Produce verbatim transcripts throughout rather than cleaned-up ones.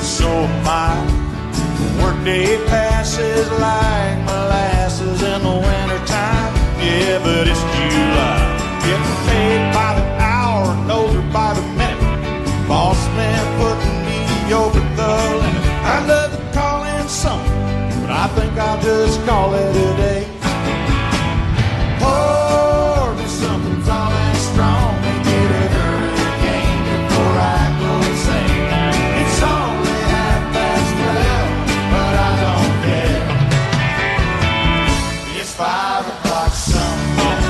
so am I. Workday passes like molasses in the wintertime. Yeah, but it's July. Getting paid by the hour and older by the minute. Boss man putting me over the limit. I'd love to call in something, but I think I'll just call it a day. Pour me something tall and strong and get a hurricane before I go insane. It's only half past twelve, but I don't care. It's five o'clock somewhere.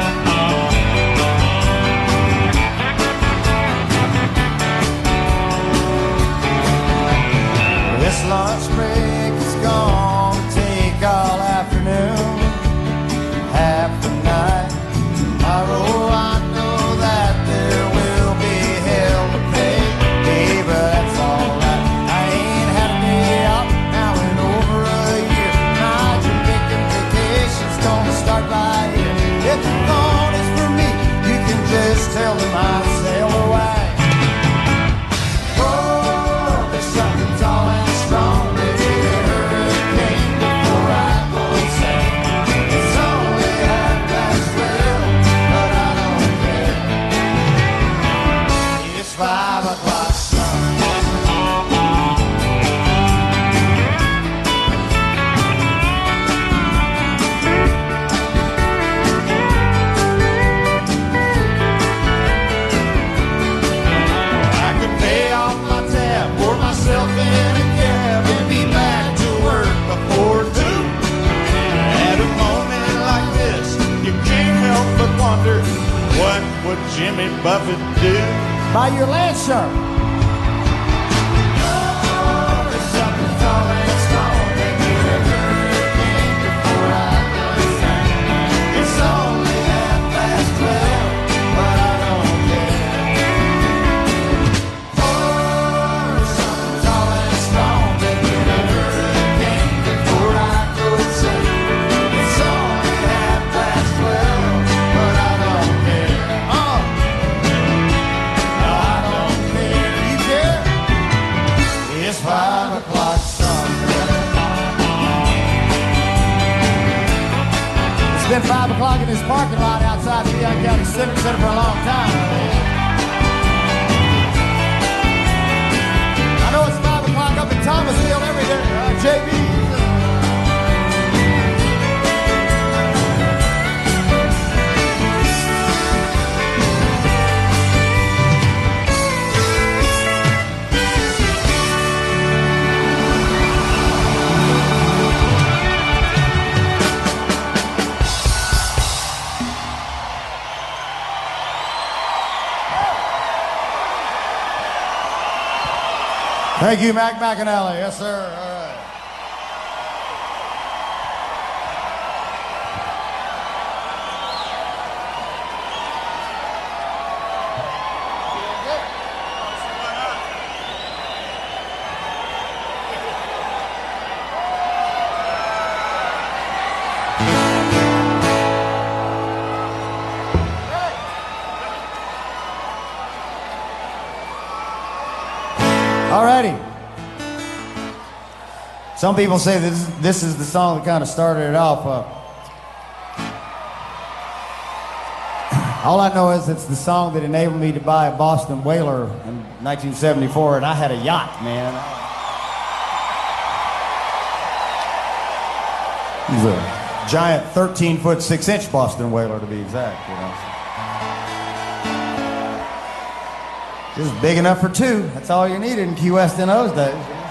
This lunch break is gonna take all afternoon, half the night. Tomorrow I know that there will be hell to pay. Hey, but that's alright. I ain't had a day off now in over a year. My Jamaican vacation's gonna start right here. If the phone is for me, you can just tell them I sail away. Oh, there's something tall and strong. Maybe a hurricane before I go insane. It's only half past twelve, but I don't care. It's five o'clock somewhere. I could pay off my tab, pour myself in a cab, and be back to work before two. At a moment like this, you can't help but wonder, what would Jimmy Buffett do? By your land shark. Oh, there's something tall and strong. Maybe a hurricane before I go insane. It's only half past twelve, but I don't care. Oh, there's something tall and strong. Maybe a hurricane before I go insane. It's only half past twelve, but I don't care. Oh, no, I don't care. You care? It's five o'clock somewhere. It's been five o'clock in this parking lot outside the Leon County Civic Center for a long time. I know it's five o'clock up in Thomasville every day. Uh, J B. Thank you, Mac McAnally. Yes, sir. All right. Alrighty. Some people say this, this is the song that kind of started it off. Uh, all I know is it's the song that enabled me to buy a Boston Whaler in nineteen seventy-four, and I had a yacht, man. It was a giant thirteen foot six inch Boston Whaler, to be exact, you know. Just big enough for two. That's all you needed in Key West in those days.